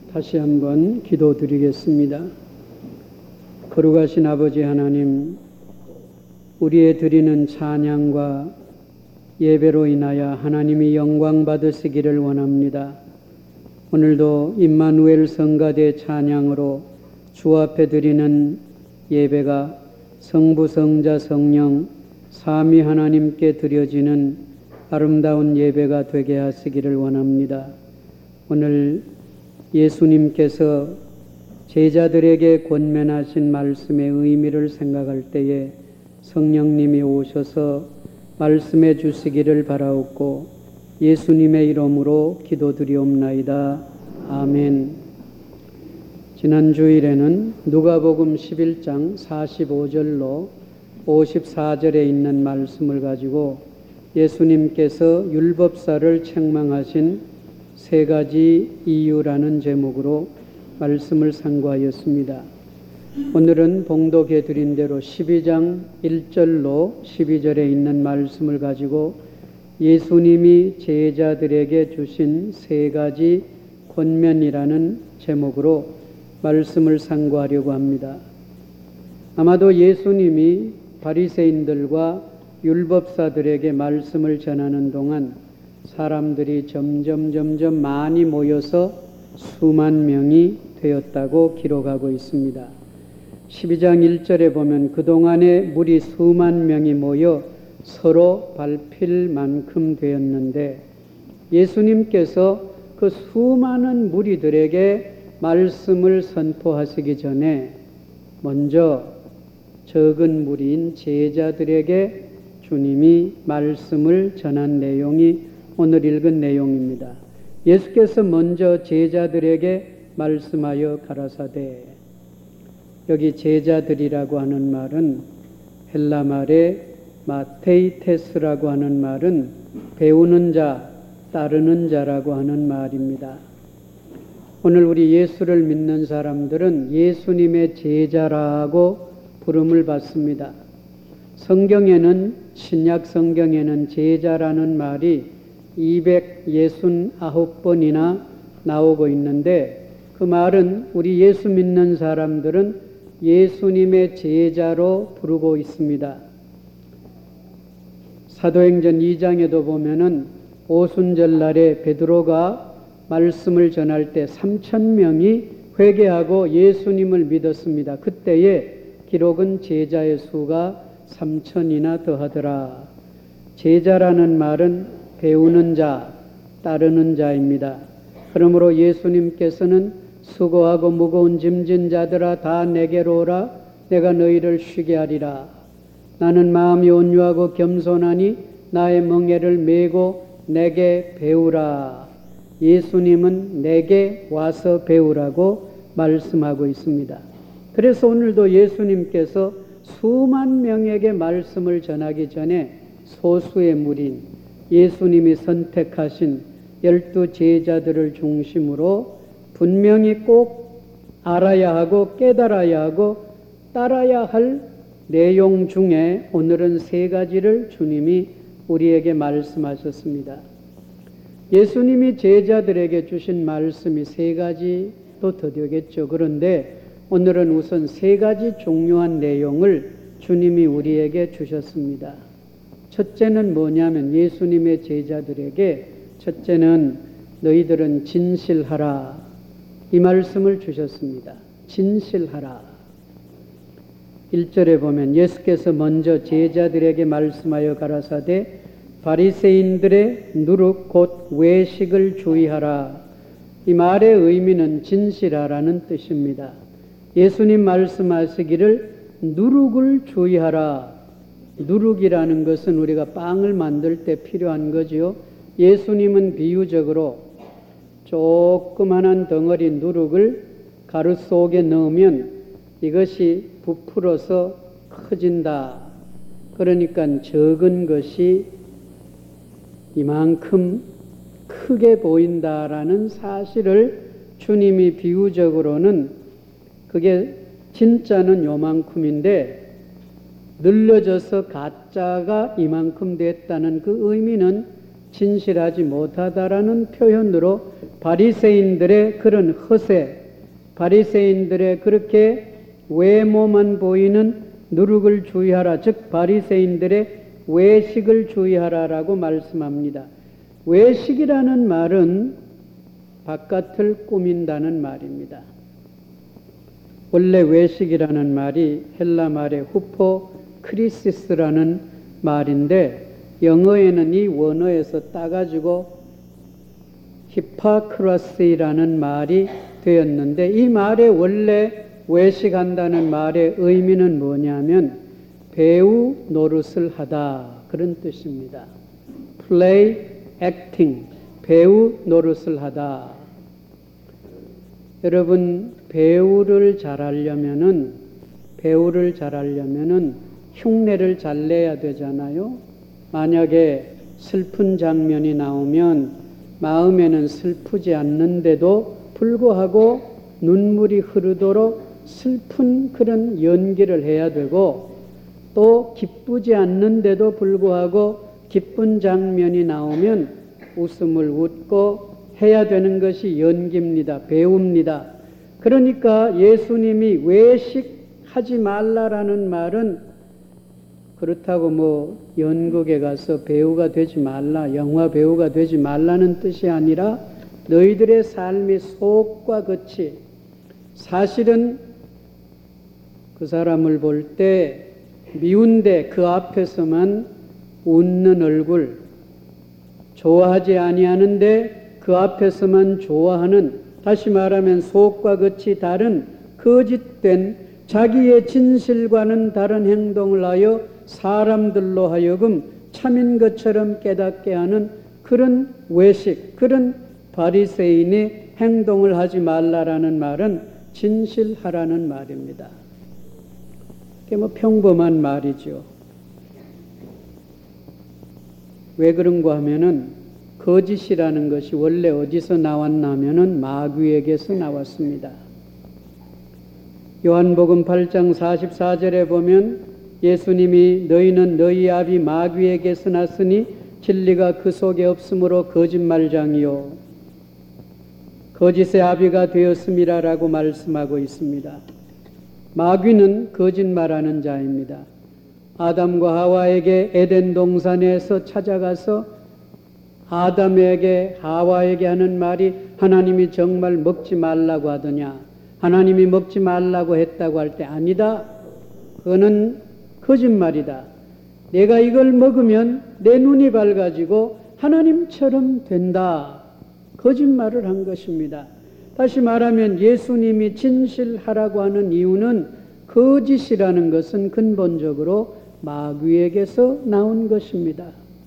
다시 한번 기도드리겠습니다. 거룩하신 아버지 하나님, 우리의 드리는 찬양과 예배로 인하여 하나님이 영광 받으시기를 원합니다. 오늘도 임마누엘 성가대 찬양으로 주 앞에 드리는 예배가 성부, 성자, 성령 삼위 하나님께 드려지는 아름다운 예배가 되게 하시기를 원합니다. 오늘 예수님께서 제자들에게 권면하신 말씀의 의미를 생각할 때에 성령님이 오셔서 말씀해 주시기를 바라옵고 예수님의 이름으로 기도드리옵나이다. 아멘. 지난 주일에는 누가복음 11장 45절로 54절에 있는 말씀을 가지고 예수님께서 율법사를 책망하신 세 가지 이유라는 제목으로 말씀을 상고하였습니다. 오늘은 봉독해 드린 대로 12장 1절로 12절에 있는 말씀을 가지고 예수님이 제자들에게 주신 세 가지 권면이라는 제목으로 말씀을 상고하려고 합니다. 아마도 예수님이 바리새인들과 율법사들에게 말씀을 전하는 동안 사람들이 점점 많이 모여서 수만 명이 되었다고 기록하고 있습니다. 12장 1절에 보면 그동안에 무리 수만 명이 모여 서로 밟힐 만큼 되었는데 예수님께서 그 수많은 무리들에게 말씀을 선포하시기 전에 먼저 적은 무리인 제자들에게 주님이 말씀을 전한 내용이 오늘 읽은 내용입니다. 예수께서 먼저 제자들에게 말씀하여 가라사대, 여기 제자들이라고 하는 말은 헬라 말에 마테이테스라고 하는 말은 배우는 자, 따르는 자라고 하는 말입니다. 오늘 우리 예수를 믿는 사람들은 예수님의 제자라고 부름을 받습니다. 성경에는, 신약 성경에는 제자라는 말이 269번이나 나오고 있는데 그 말은 우리 예수 믿는 사람들은 예수님의 제자로 부르고 있습니다. 사도행전 2장에도 보면은 오순절 날에 베드로가 말씀을 전할 때 3,000명이 회개하고 예수님을 믿었습니다. 그때의 기록은 제자의 수가 3,000이나 더하더라. 제자라는 말은 배우는 자, 따르는 자입니다. 그러므로 예수님께서는 수고하고 무거운 짐진 자들아 다 내게로 오라, 내가 너희를 쉬게 하리라. 나는 마음이 온유하고 겸손하니 나의 멍에를 메고 내게 배우라. 예수님은 내게 와서 배우라고 말씀하고 있습니다. 그래서 오늘도 예수님께서 수만 명에게 말씀을 전하기 전에 소수의 무리인 예수님이 선택하신 12 제자들을 중심으로 분명히 꼭 알아야 하고 깨달아야 하고 따라야 할 내용 중에 오늘은 세 가지를 주님이 우리에게 말씀하셨습니다. 예수님이 제자들에게 주신 말씀이 세 가지도 더 되겠죠. 그런데 오늘은 우선 세 가지 중요한 내용을 주님이 우리에게 주셨습니다. 첫째는 뭐냐면 예수님의 제자들에게 첫째는 너희들은 진실하라, 이 말씀을 주셨습니다. 진실하라. 1절에 보면 예수께서 먼저 제자들에게 말씀하여 가라사대 바리새인들의 누룩 곧 외식을 주의하라. 이 말의 의미는 진실하라는 뜻입니다. 예수님 말씀하시기를 누룩을 주의하라. 누룩이라는 것은 우리가 빵을 만들 때 필요한 거지요. 예수님은 비유적으로 조그만한 덩어리 누룩을 가루 속에 넣으면 이것이 부풀어서 커진다. 그러니까 적은 것이 이만큼 크게 보인다라는 사실을 주님이 비유적으로는, 그게 진짜는 요만큼인데 늘려져서 가짜가 이만큼 됐다는 그 의미는 진실하지 못하다라는 표현으로 바리새인들의 그런 허세, 바리새인들의 그렇게 외모만 보이는 누룩을 주의하라. 즉 바리새인들의 외식을 주의하라라고 말씀합니다. 외식이라는 말은 바깥을 꾸민다는 말입니다. 원래 외식이라는 말이 헬라 말의 후포크리시스라는 말인데 영어에는 이 원어에서 따가지고 히파크라시라는 말이 되었는데 이 말의 원래 외식한다는 말의 의미는 뭐냐면 배우 노릇을 하다 그런 뜻입니다. play, acting, 배우 노릇을 하다. 여러분 배우를 잘하려면은 흉내를 잘 내야 되잖아요. 만약에 슬픈 장면이 나오면 마음에는 슬프지 않는데도 불구하고 눈물이 흐르도록 슬픈 그런 연기를 해야 되고 또 기쁘지 않는데도 불구하고 기쁜 장면이 나오면 웃음을 웃고 해야 되는 것이 연기입니다. 배우입니다. 그러니까 예수님이 외식하지 말라라는 말은 그렇다고 뭐 연극에 가서 배우가 되지 말라, 영화 배우가 되지 말라는 뜻이 아니라 너희들의 삶이 속과 같이 사실은 그 사람을 볼 때 미운데 그 앞에서만 웃는 얼굴, 좋아하지 아니하는데 그 앞에서만 좋아하는, 다시 말하면 속과 같이 다른 거짓된 자기의 진실과는 다른 행동을 하여 사람들로 하여금 참인 것처럼 깨닫게 하는 그런 외식, 그런 바리새인의 행동을 하지 말라라는 말은 진실하라는 말입니다. 그게 뭐 평범한 말이죠. 왜 그런가 하면은 거짓이라는 것이 원래 어디서 나왔나 하면은 마귀에게서 나왔습니다. 요한복음 8장 44절에 보면 예수님이 너희는 너희 아비 마귀에게서 났으니 진리가 그 속에 없으므로 거짓말장이요 거짓의 아비가 되었음이라라고 말씀하고 있습니다. 마귀는 거짓말하는 자입니다. 아담과 하와에게 에덴 동산에서 찾아가서 아담에게 하와에게 하는 말이 하나님이 정말 먹지 말라고 하더냐, 하나님이 먹지 말라고 했다고 할 때 아니다, 그거는 거짓말이다, 내가 이걸 먹으면 내 눈이 밝아지고 하나님처럼 된다, 거짓말을 한 것입니다. 다시 말하면 예수님이 진실하라고 하는 이유는 거짓이라는 것은 근본적으로 마귀에게서 나온 것입니다.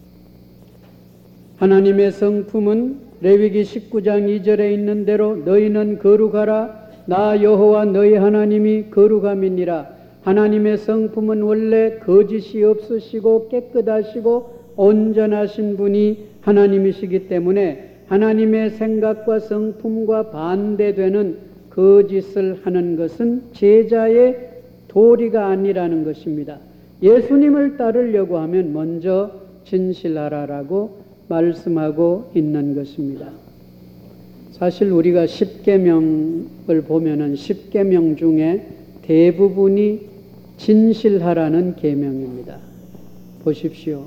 하나님의 성품은 레위기 19장 2절에 있는 대로 너희는 거룩하라 나 여호와 너희 하나님이 거룩함이니라. 하나님의 성품은 원래 거짓이 없으시고 깨끗하시고 온전하신 분이 하나님이시기 때문에 하나님의 생각과 성품과 반대되는 거짓을 하는 것은 제자의 도리가 아니라는 것입니다. 예수님을 따르려고 하면 먼저 진실하라라고 말씀하고 있는 것입니다. 사실 우리가 십계명을 보면은 십계명 중에 대부분이 진실하라는 계명입니다. 보십시오.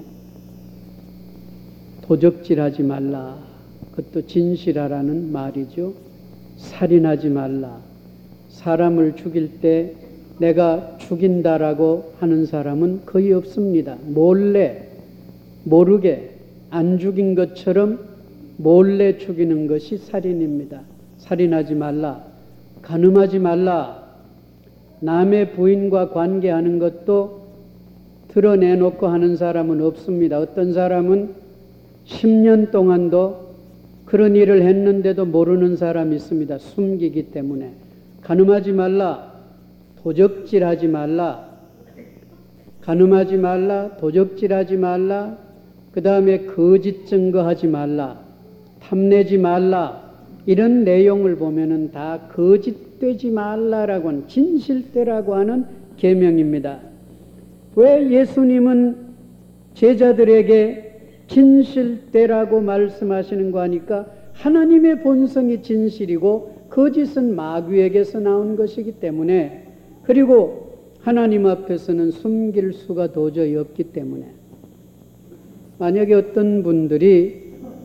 도적질하지 말라. 그것도 진실하라는 말이죠. 살인하지 말라. 사람을 죽일 때 내가 죽인다라고 하는 사람은 거의 없습니다. 몰래, 모르게 안 죽인 것처럼 몰래 죽이는 것이 살인입니다. 살인하지 말라. 간음하지 말라. 남의 부인과 관계하는 것도 드러내놓고 하는 사람은 없습니다. 어떤 사람은 10년 동안도 그런 일을 했는데도 모르는 사람이 있습니다. 숨기기 때문에. 간음하지 말라. 도적질하지 말라. 간음하지 말라. 도적질하지 말라. 그 다음에 거짓 증거하지 말라. 탐내지 말라. 이런 내용을 보면은 다 거짓되지 말라라고 하는, 진실되라고 하는 계명입니다. 왜 예수님은 제자들에게 진실되라고 말씀하시는 거 하니까 하나님의 본성이 진실이고 거짓은 마귀에게서 나온 것이기 때문에, 그리고 하나님 앞에서는 숨길 수가 도저히 없기 때문에, 만약에 어떤 분들이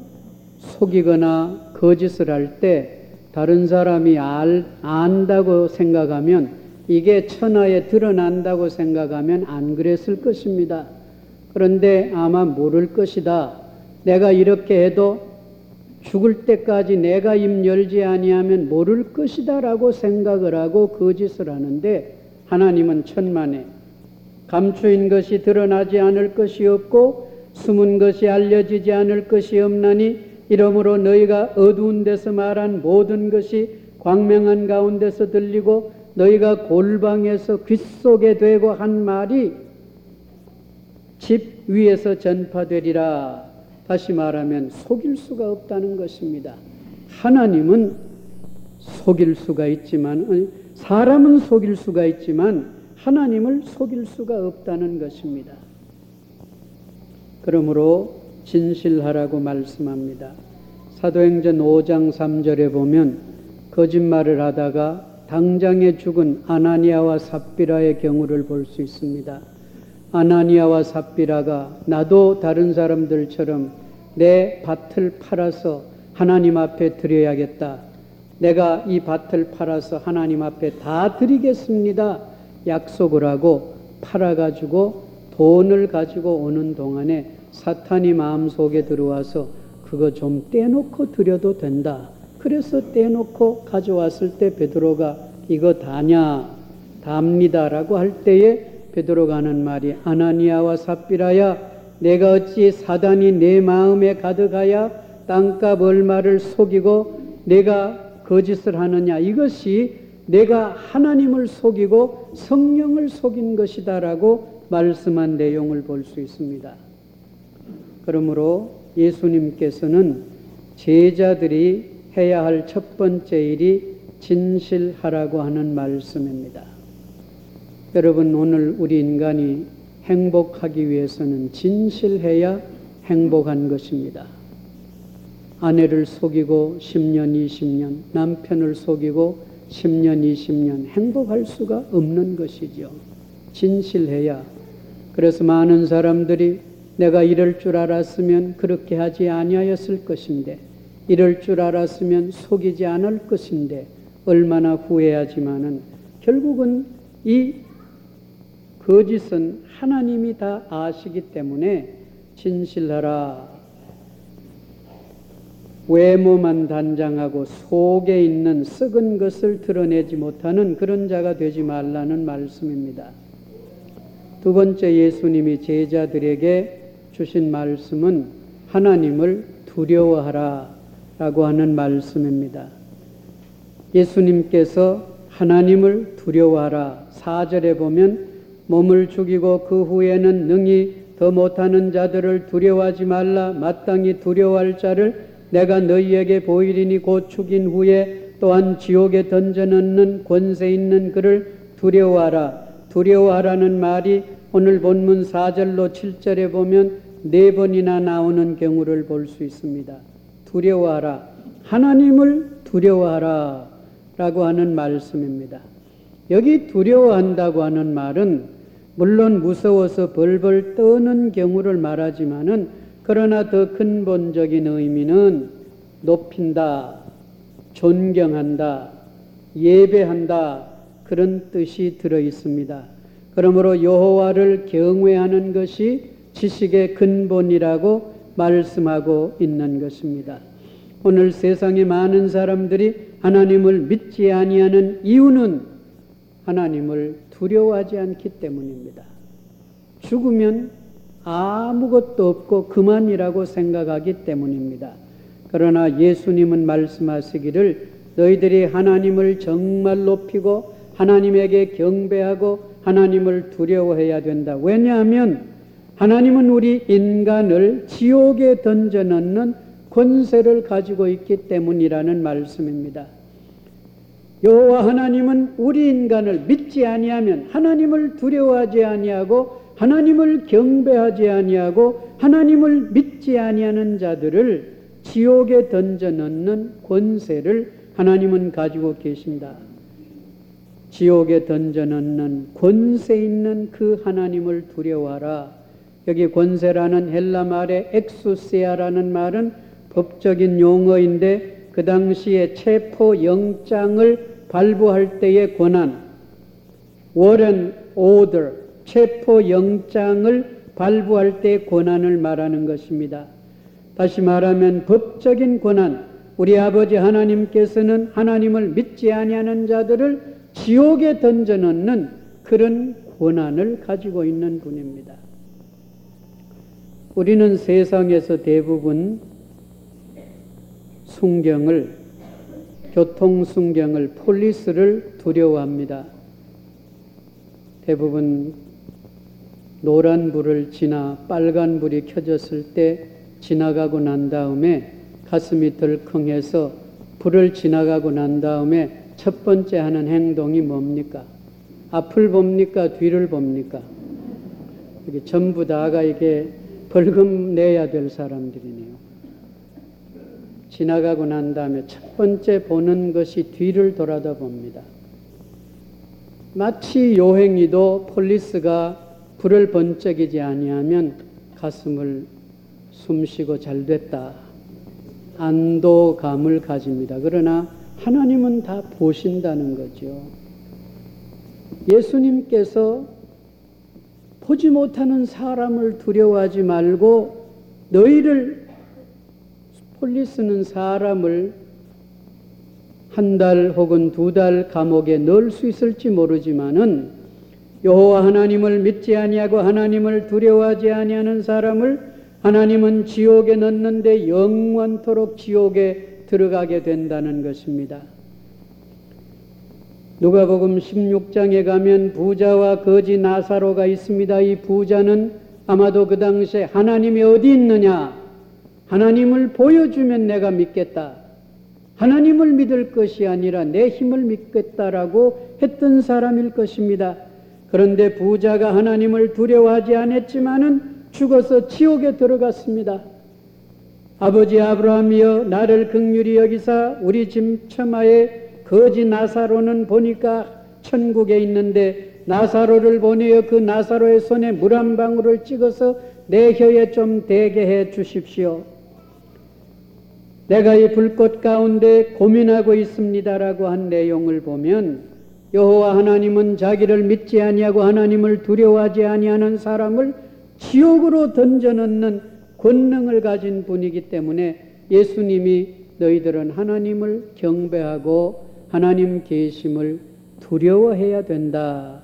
속이거나 거짓을 할 때 다른 사람이 안다고 생각하면, 이게 천하에 드러난다고 생각하면 안 그랬을 것입니다. 그런데 아마 모를 것이다. 내가 이렇게 해도 죽을 때까지 내가 입 열지 아니하면 모를 것이다 라고 생각을 하고 거짓을 하는데, 하나님은 천만에 감추인 것이 드러나지 않을 것이 없고 숨은 것이 알려지지 않을 것이 없나니, 이러므로 너희가 어두운 데서 말한 모든 것이 광명한 가운데서 들리고 너희가 골방에서 귓속에 되고 한 말이 집 위에서 전파되리라. 다시 말하면 속일 수가 없다는 것입니다. 하나님은 속일 수가 있지만, 사람은 속일 수가 있지만 하나님을 속일 수가 없다는 것입니다. 그러므로 진실하라고 말씀합니다. 사도행전 5장 3절에 보면 거짓말을 하다가 당장에 죽은 아나니아와 삽비라의 경우를 볼 수 있습니다. 아나니아와 삽비라가 나도 다른 사람들처럼 내 밭을 팔아서 하나님 앞에 드려야겠다. 내가 이 밭을 팔아서 하나님 앞에 다 드리겠습니다. 약속을 하고 팔아가지고 돈을 가지고 오는 동안에 사탄이 마음속에 들어와서 그거 좀 떼놓고 드려도 된다. 그래서 떼놓고 가져왔을 때 베드로가 이거 다냐? 답니다라고 할 때에 베드로가 하는 말이, 아나니아와 삽비라야, 내가 어찌 사단이 내 마음에 가득하여 땅값 얼마를 속이고 내가 거짓을 하느냐? 이것이 내가 하나님을 속이고 성령을 속인 것이다라고 말씀한 내용을 볼 수 있습니다. 그러므로 예수님께서는 제자들이 해야 할 첫 번째 일이 진실하라고 하는 말씀입니다. 여러분, 오늘 우리 인간이 행복하기 위해서는 진실해야 행복한 것입니다. 아내를 속이고 10년, 20년, 남편을 속이고 10년, 20년 행복할 수가 없는 것이죠. 진실해야. 그래서 많은 사람들이 내가 이럴 줄 알았으면 그렇게 하지 아니하였을 것인데, 이럴 줄 알았으면 속이지 않을 것인데 얼마나 후회하지만은 결국은 이 거짓은 하나님이 다 아시기 때문에 진실하라. 외모만 단장하고 속에 있는 썩은 것을 드러내지 못하는 그런 자가 되지 말라는 말씀입니다. 두 번째, 예수님이 제자들에게 주신 말씀은 하나님을 두려워하라 라고 하는 말씀입니다. 예수님께서 하나님을 두려워하라, 4절에 보면 몸을 죽이고 그 후에는 능히 더 못하는 자들을 두려워하지 말라. 마땅히 두려워할 자를 내가 너희에게 보이리니 곧 죽인 후에 또한 지옥에 던져넣는 권세 있는 그를 두려워하라. 두려워하라는 말이 오늘 본문 4절로 7절에 보면 4번이나 나오는 경우를 볼 수 있습니다. 두려워하라, 하나님을 두려워하라 라고 하는 말씀입니다. 여기 두려워한다고 하는 말은 물론 무서워서 벌벌 떠는 경우를 말하지만은, 그러나 더 근본적인 의미는 높인다, 존경한다, 예배한다, 그런 뜻이 들어 있습니다. 그러므로 여호와를 경외하는 것이 지식의 근본이라고 말씀하고 있는 것입니다. 오늘 세상에 많은 사람들이 하나님을 믿지 아니하는 이유는 하나님을 두려워하지 않기 때문입니다. 죽으면 아무것도 없고 그만이라고 생각하기 때문입니다. 그러나 예수님은 말씀하시기를 너희들이 하나님을 정말 높이고 하나님에게 경배하고 하나님을 두려워해야 된다. 왜냐하면 하나님은 우리 인간을 지옥에 던져넣는 권세를 가지고 있기 때문이라는 말씀입니다. 여호와 하나님은 우리 인간을 믿지 아니하면, 하나님을 두려워하지 아니하고 하나님을 경배하지 아니하고 하나님을 믿지 아니하는 자들을 지옥에 던져 넣는 권세를 하나님은 가지고 계신다. 지옥에 던져 넣는 권세 있는 그 하나님을 두려워하라. 여기 권세라는 헬라 말의 엑수세아라는 말은 법적인 용어인데 그 당시에 체포 영장을 발부할 때의 권한, warrant order, 체포 영장을 발부할 때의 권한을 말하는 것입니다. 다시 말하면 법적인 권한, 우리 아버지 하나님께서는 하나님을 믿지 아니하는 자들을 지옥에 던져 넣는 그런 권한을 가지고 있는 분입니다. 우리는 세상에서 대부분 순경을, 교통순경을, 폴리스를 두려워합니다. 대부분 노란불을 지나 빨간불이 켜졌을 때 지나가고 난 다음에 가슴이 덜컹해서 불을 지나가고 난 다음에 첫 번째 하는 행동이 뭡니까? 앞을 봅니까? 뒤를 봅니까? 이게 전부 다가 이게 벌금 내야 될 사람들이네요. 지나가고 난 다음에 첫 번째 보는 것이 뒤를 돌아다 봅니다. 마치 요행이도 폴리스가 불을 번쩍이지 아니하면 가슴을 숨쉬고 잘됐다, 안도감을 가집니다. 그러나 하나님은 다 보신다는 거죠. 예수님께서 보지 못하는 사람을 두려워하지 말고 너희를, 폴리스는 사람을 한 달 혹은 2달 감옥에 넣을 수 있을지 모르지만은 여호와 하나님을 믿지 아니하고 하나님을 두려워하지 아니하는 사람을 하나님은 지옥에 넣는데 영원토록 지옥에 들어가게 된다는 것입니다. 누가복음 16장에 가면 부자와 거지 나사로가 있습니다. 이 부자는 아마도 그 당시에 하나님이 어디 있느냐, 하나님을 보여주면 내가 믿겠다, 하나님을 믿을 것이 아니라 내 힘을 믿겠다라고 했던 사람일 것입니다. 그런데 부자가 하나님을 두려워하지 않았지만은 죽어서 지옥에 들어갔습니다. 아버지 아브라함이여 나를 긍휼히 여기사 우리 집 처마에 거지 나사로는 보니까 천국에 있는데 나사로를 보내어 그 나사로의 손에 물 한 방울을 찍어서 내 혀에 좀 대게 해 주십시오. 내가 이 불꽃 가운데 고민하고 있습니다라고 한 내용을 보면 여호와 하나님은 자기를 믿지 아니하고 하나님을 두려워하지 아니하는 사람을 지옥으로 던져넣는 권능을 가진 분이기 때문에 예수님이 너희들은 하나님을 경배하고 하나님 계심을 두려워해야 된다.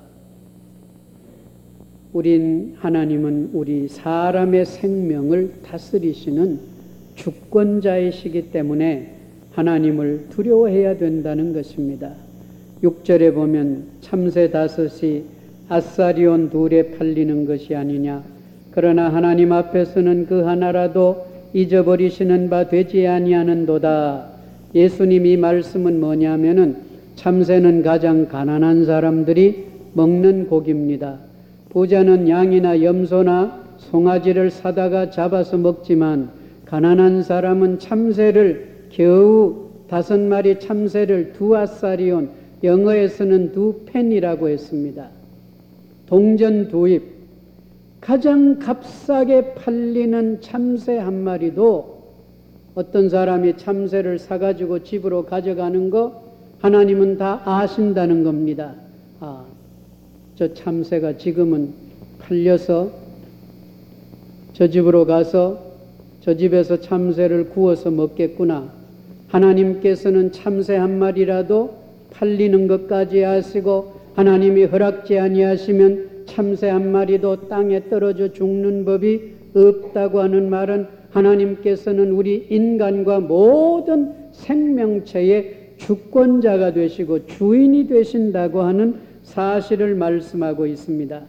하나님은 우리 사람의 생명을 다스리시는 주권자이시기 때문에 하나님을 두려워해야 된다는 것입니다. 6절에 보면 참새 5이 아사리온 2에 팔리는 것이 아니냐. 그러나 하나님 앞에서는 그 하나라도 잊어버리시는 바 되지 아니하는도다. 예수님이 말씀은 뭐냐면은 참새는 가장 가난한 사람들이 먹는 고기입니다. 부자는 양이나 염소나 송아지를 사다가 잡아서 먹지만 가난한 사람은 참새를 겨우 5마리 참새를 2 아사리온, 영어에서는 2 펜이라고 했습니다. 동전 2입, 가장 값싸게 팔리는 참새 한 마리도 어떤 사람이 참새를 사가지고 집으로 가져가는 거 하나님은 다 아신다는 겁니다. 저 참새가 지금은 팔려서 저 집으로 가서 저 집에서 참새를 구워서 먹겠구나. 하나님께서는 참새 한 마리라도 팔리는 것까지 아시고 하나님이 허락지 아니하시면 참새 한 마리도 땅에 떨어져 죽는 법이 없다고 하는 말은 하나님께서는 우리 인간과 모든 생명체의 주권자가 되시고 주인이 되신다고 하는 사실을 말씀하고 있습니다.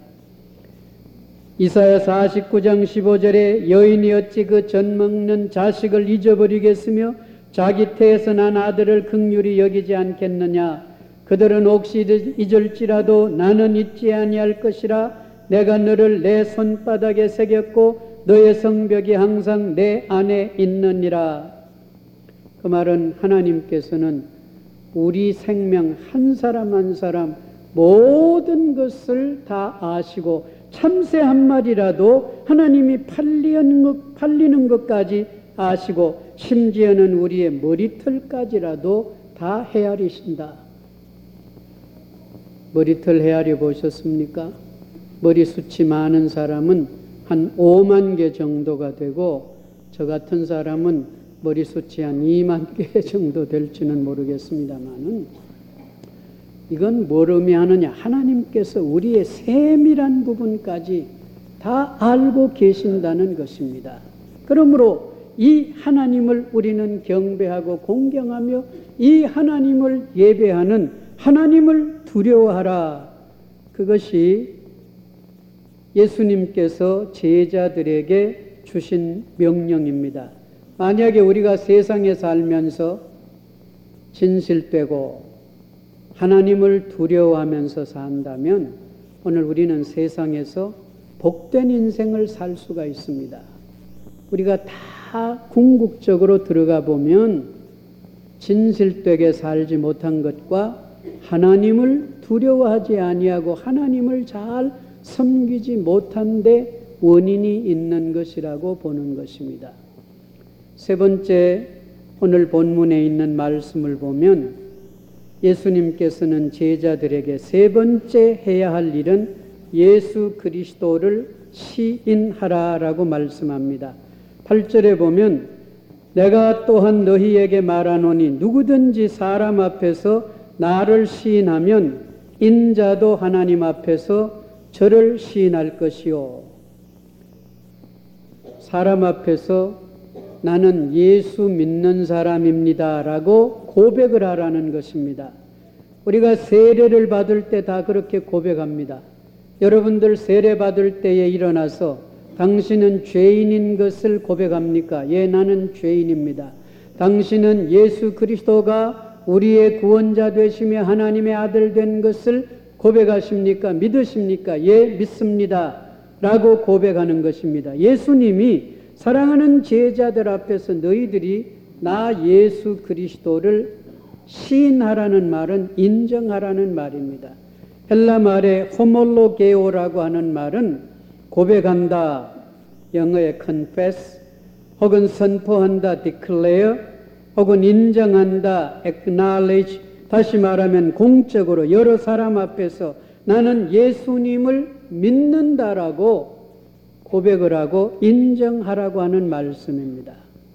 이사야 49장 15절에 여인이 어찌 그 젖 먹는 자식을 잊어버리겠으며 자기 태에서 난 아들을 긍휼히 여기지 않겠느냐. 그들은 혹시 잊을지라도 나는 잊지 아니할 것이라. 내가 너를 내 손바닥에 새겼고 너의 성벽이 항상 내 안에 있느니라. 그 말은 하나님께서는 우리 생명 한 사람 한 사람 모든 것을 다 아시고 참새 한 마리라도 하나님이 팔리는 것까지 아시고 심지어는 우리의 머리털까지라도 다 헤아리신다. 머리털 헤아려 보셨습니까? 머리숱이 많은 사람은 한 5만 개 정도가 되고 저 같은 사람은 머리숱이 한 2만 개 정도 될지는 모르겠습니다만은 이건 뭘 의미하느냐? 하나님께서 우리의 세밀한 부분까지 다 알고 계신다는 것입니다. 그러므로 이 하나님을 우리는 경배하고 공경하며 이 하나님을 예배하는 하나님을 두려워하라. 그것이 예수님께서 제자들에게 주신 명령입니다. 만약에 우리가 세상에 살면서 진실되고 하나님을 두려워하면서 산다면 오늘 우리는 세상에서 복된 인생을 살 수가 있습니다. 우리가 다 궁극적으로 들어가 보면 진실되게 살지 못한 것과 하나님을 두려워하지 아니하고 하나님을 잘 섬기지 못한 데 원인이 있는 것이라고 보는 것입니다. 세 번째, 오늘 본문에 있는 말씀을 보면 예수님께서는 제자들에게 세 번째 해야 할 일은 예수 그리스도를 시인하라라고 말씀합니다. 8절에 보면 내가 또한 너희에게 말하노니 누구든지 사람 앞에서 나를 시인하면 인자도 하나님 앞에서 저를 시인할 것이요. 사람 앞에서 나는 예수 믿는 사람입니다 라고 고백을 하라는 것입니다. 우리가 세례를 받을 때 다 그렇게 고백합니다. 여러분들 세례 받을 때에 일어나서 당신은 죄인인 것을 고백합니까? 예, 나는 죄인입니다. 당신은 예수 그리스도가 우리의 구원자 되시며 하나님의 아들 된 것을 고백하십니까? 믿으십니까? 예, 믿습니다 라고 고백하는 것입니다. 예수님이 사랑하는 제자들 앞에서 너희들이 나 예수 그리스도를 시인하라는 말은 인정하라는 말입니다. 헬라 말에 호몰로게오라고 하는 말은 고백한다, 영어의 confess, 혹은 선포한다, declare, 혹은 인정한다, acknowledge, 다시 말하면 공적으로 여러 사람 앞에서 나는 예수님을 믿는다라고 고백을 하고 인정하라고 하는 말씀입니다.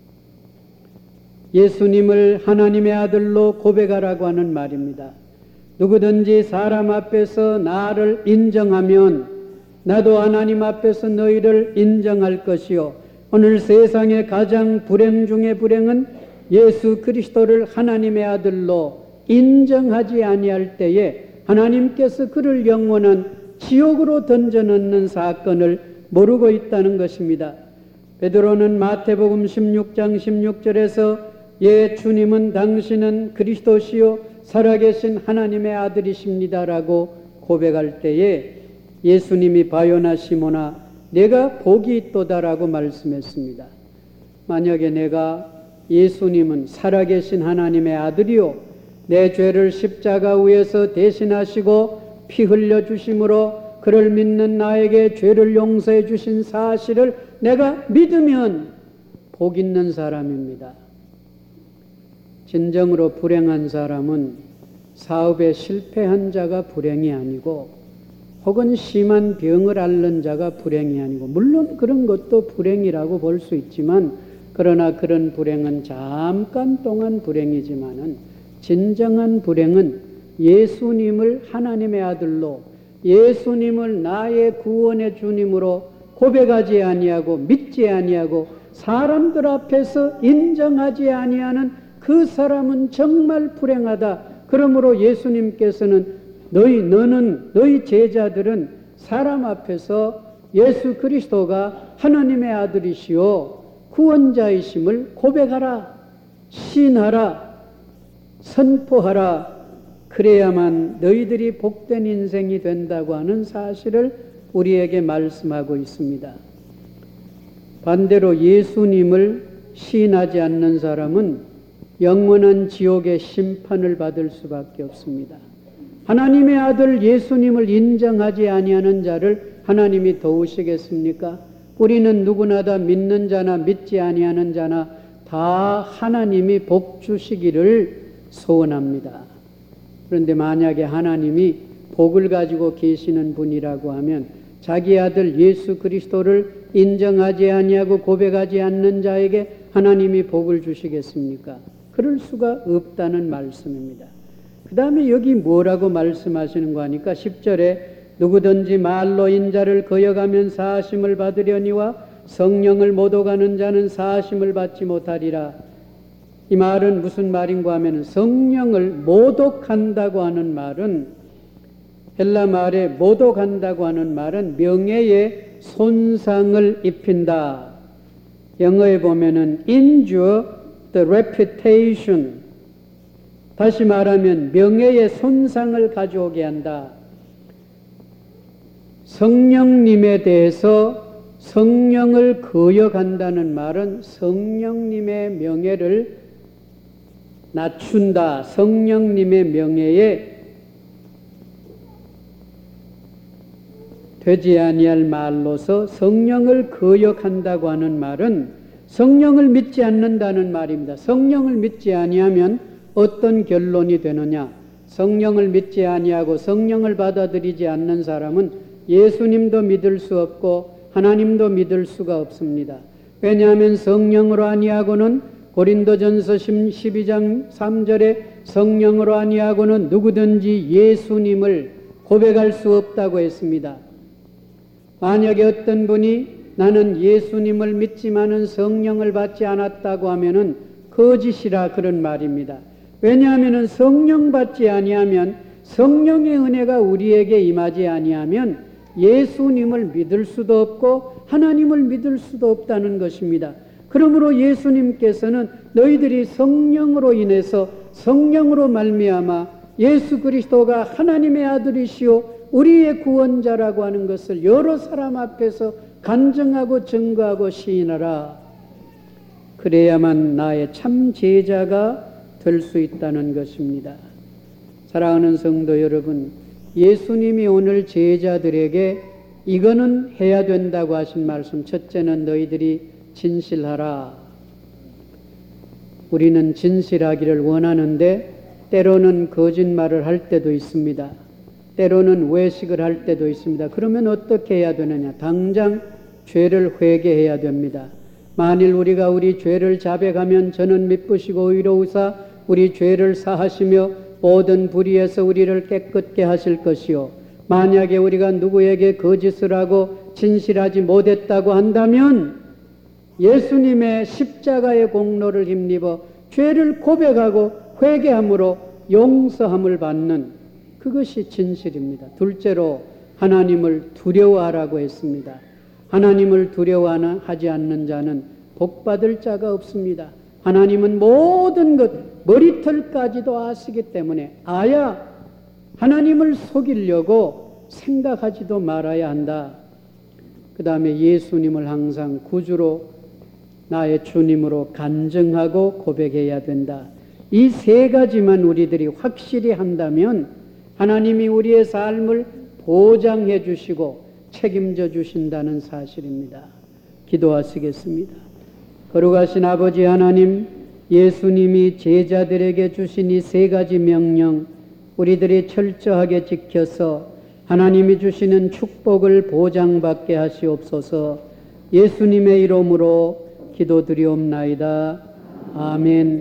예수님을 하나님의 아들로 고백하라고 하는 말입니다. 누구든지 사람 앞에서 나를 인정하면 나도 하나님 앞에서 너희를 인정할 것이요. 오늘 세상의 가장 불행 중의 불행은 예수 그리스도를 하나님의 아들로 인정하지 아니할 때에 하나님께서 그를 영원한 지옥으로 던져넣는 사건을 모르고 있다는 것입니다. 베드로는 마태복음 16장 16절에서 예, 주님은 당신은 그리스도시요 살아계신 하나님의 아들이십니다라고 고백할 때에 예수님이 바요나 시모나 내가 복이 있도다라고 말씀했습니다. 만약에 내가 예수님은 살아계신 하나님의 아들이요 내 죄를 십자가 위에서 대신하시고 피 흘려주심으로 그를 믿는 나에게 죄를 용서해 주신 사실을 내가 믿으면 복 있는 사람입니다. 진정으로 불행한 사람은 사업에 실패한 자가 불행이 아니고 혹은 심한 병을 앓는 자가 불행이 아니고 물론 그런 것도 불행이라고 볼 수 있지만 그러나 그런 불행은 잠깐 동안 불행이지만은 진정한 불행은 예수님을 하나님의 아들로 예수님을 나의 구원의 주님으로 고백하지 아니하고 믿지 아니하고 사람들 앞에서 인정하지 아니하는 그 사람은 정말 불행하다. 그러므로 예수님께서는 너희 제자들은 사람 앞에서 예수 그리스도가 하나님의 아들이시오 구원자이심을 고백하라, 시인하라, 선포하라. 그래야만 너희들이 복된 인생이 된다고 하는 사실을 우리에게 말씀하고 있습니다. 반대로 예수님을 시인하지 않는 사람은 영원한 지옥의 심판을 받을 수밖에 없습니다. 하나님의 아들 예수님을 인정하지 아니하는 자를 하나님이 도우시겠습니까? 우리는 누구나 다 믿는 자나 믿지 아니하는 자나 다 하나님이 복 주시기를 소원합니다. 그런데 만약에 하나님이 복을 가지고 계시는 분이라고 하면 자기 아들 예수 그리스도를 인정하지 아니하고 고백하지 않는 자에게 하나님이 복을 주시겠습니까? 그럴 수가 없다는 말씀입니다. 그 다음에 여기 뭐라고 말씀하시는 거 하니까 10절에 누구든지 말로 인자를 거역하면 사하심을 받으려니와 성령을 모독하는 자는 사하심을 받지 못하리라. 이 말은 무슨 말인가 하면 성령을 모독한다고 하는 말은 헬라 말에 모독한다고 하는 말은 명예에 손상을 입힌다. 영어에 보면은 injure the reputation. 다시 말하면 명예에 손상을 가져오게 한다. 성령님에 대해서 성령을 거역한다는 말은 성령님의 명예를 낮춘다. 성령님의 명예에 되지 아니할 말로서 성령을 거역한다고 하는 말은 성령을 믿지 않는다는 말입니다. 성령을 믿지 아니하면 어떤 결론이 되느냐? 성령을 믿지 아니하고 성령을 받아들이지 않는 사람은 예수님도 믿을 수 없고 하나님도 믿을 수가 없습니다. 왜냐하면 성령으로 아니하고는 고린도전서 12장 3절에 성령으로 아니하고는 누구든지 예수님을 고백할 수 없다고 했습니다. 만약에 어떤 분이 나는 예수님을 믿지만은 성령을 받지 않았다고 하면은 거짓이라 그런 말입니다. 왜냐하면 성령 받지 아니하면 성령의 은혜가 우리에게 임하지 아니하면 예수님을 믿을 수도 없고 하나님을 믿을 수도 없다는 것입니다. 그러므로 예수님께서는 너희들이 성령으로 인해서 성령으로 말미암아 예수 그리스도가 하나님의 아들이시오 우리의 구원자라고 하는 것을 여러 사람 앞에서 간증하고 증거하고 시인하라. 그래야만 나의 참 제자가 될 수 있다는 것입니다. 사랑하는 성도 여러분, 예수님이 오늘 제자들에게 이거는 해야 된다고 하신 말씀, 첫째는 너희들이 진실하라. 우리는 진실하기를 원하는데 때로는 거짓말을 할 때도 있습니다. 때로는 외식을 할 때도 있습니다. 그러면 어떻게 해야 되느냐? 당장 죄를 회개해야 됩니다. 만일 우리가 우리 죄를 자백하면 저는 미쁘시고 의로우사 우리 죄를 사하시며 모든 불의에서 우리를 깨끗게 하실 것이요. 만약에 우리가 누구에게 거짓을 하고 진실하지 못했다고 한다면 예수님의 십자가의 공로를 힘입어 죄를 고백하고 회개함으로 용서함을 받는 그것이 진실입니다. 둘째로 하나님을 두려워하라고 했습니다. 하나님을 두려워하지 않는 자는 복받을 자가 없습니다. 하나님은 모든 것 머리털까지도 아시기 때문에 아야 하나님을 속이려고 생각하지도 말아야 한다. 그 다음에 예수님을 항상 구주로 나의 주님으로 간증하고 고백해야 된다. 이 세 가지만 우리들이 확실히 한다면 하나님이 우리의 삶을 보장해 주시고 책임져 주신다는 사실입니다. 기도하시겠습니다. 거룩하신 아버지 하나님, 예수님이 제자들에게 주신 이 세 가지 명령 우리들이 철저하게 지켜서 하나님이 주시는 축복을 보장받게 하시옵소서. 예수님의 이름으로 기도드리옵나이다. 아멘.